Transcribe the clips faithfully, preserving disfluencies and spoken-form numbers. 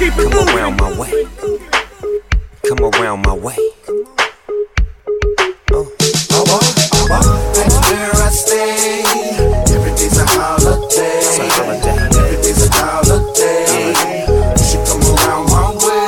Come around my way. Come around my way. Oh, oh, oh, oh. That's where I stay. Every day's a holiday. It's a holiday. Every day's a holiday. You should come around my way.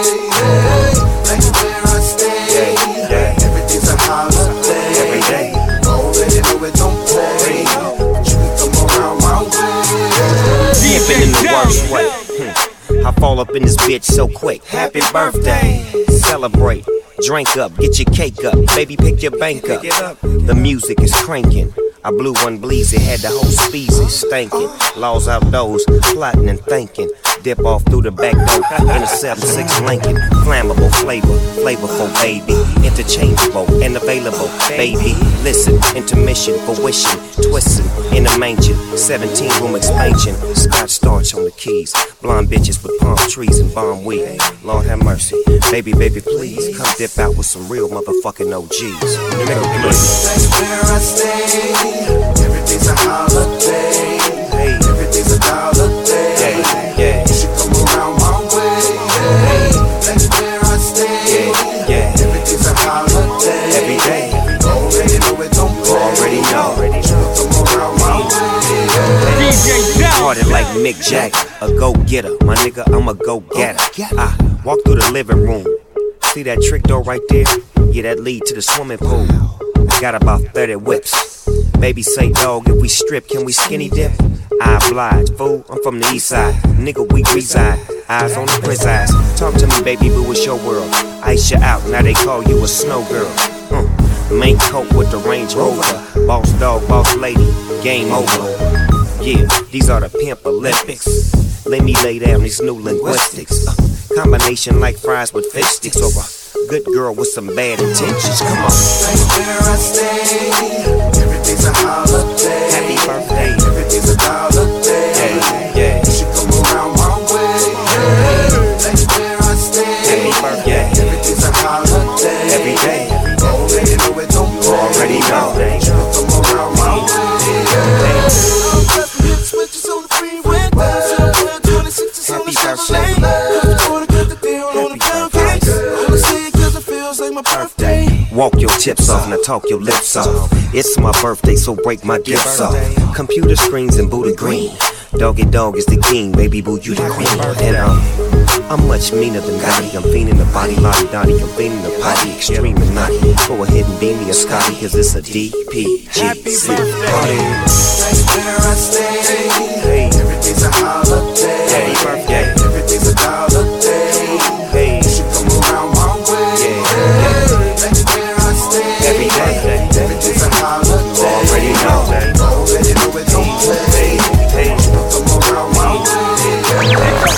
That's where I stay. Yeah, yeah. Every day's a holiday. Every day. Already know it don't play. But you can come around my way. Dipping in the worst way. Hmm. I fall up in this bitch so quick. Happy birthday. Celebrate. Drink up, get your cake up, baby pick your bank up. The music is cranking. I blew one bleezy, had the whole species stankin'. Laws outdoors, plotting and thinking. Dip off through the back door in a seven six Lincoln. Flammable flavor, flavorful baby. Interchangeable and available, baby. Listen, intermission for wishing, twisting in a mansion. seventeen room expansion, Scotch starch on the keys. Blonde bitches with palm trees and bomb weed. Lord have mercy, baby, baby, please come dip out with some real motherfucking O Gs. That's where I stay. Every day's a holiday. Hey. Every day's a holiday. Yeah, yeah. You should come around my way. Hey. That's where I stay. Yeah, yeah. Every day's a holiday. Every day. Already know it don't play. Already know. You should come around my way. D J Started like Mick Jagger, a go-getter. My nigga, I'm a go-getter. I walk through the living room. See that trick door right there? Yeah, that lead to the swimming pool. I got about thirty whips. Baby say, dog, if we strip, can we skinny dip? I oblige, fool, I'm from the east side. Nigga, we reside, eyes on the priz eyes. Talk to me, baby boo, it's your world. Ice you out, now they call you a snow girl. uh, Main coat with the Range Rover. Boss dog, boss lady, game over. Yeah, these are the pimp Olympics. Let me lay down these new linguistics. uh, Combination like fries with fish sticks. Or a good girl with some bad intentions, come on. That's where I stay. Every day's a holiday. Happy birthday. Every day's a holiday. Yeah, yeah. You should come around my way. Hey. That's where I stay. Happy birthday. Every day's a holiday. Every day. Already know it don't play. Already know. You should come around my way. Switches on the freeway. twenty-six on the Chevrolet. Got the deal on the pound cake. Only say it cause it feels like my birthday. Walk your tips off, now talk your lips off. It's my birthday, so break my gifts off. Computer screens and booty green. Doggy dog is the king, baby boo, you the queen. And um, I'm much meaner than Gotti. I'm fiending the body, lottie dotty. I'm fiending the potty, extreme and naughty. Go ahead and beam me a Scotty, cause it's a D P G C party. That's where I stay. Hey. Every day's a holiday. Happy birthday.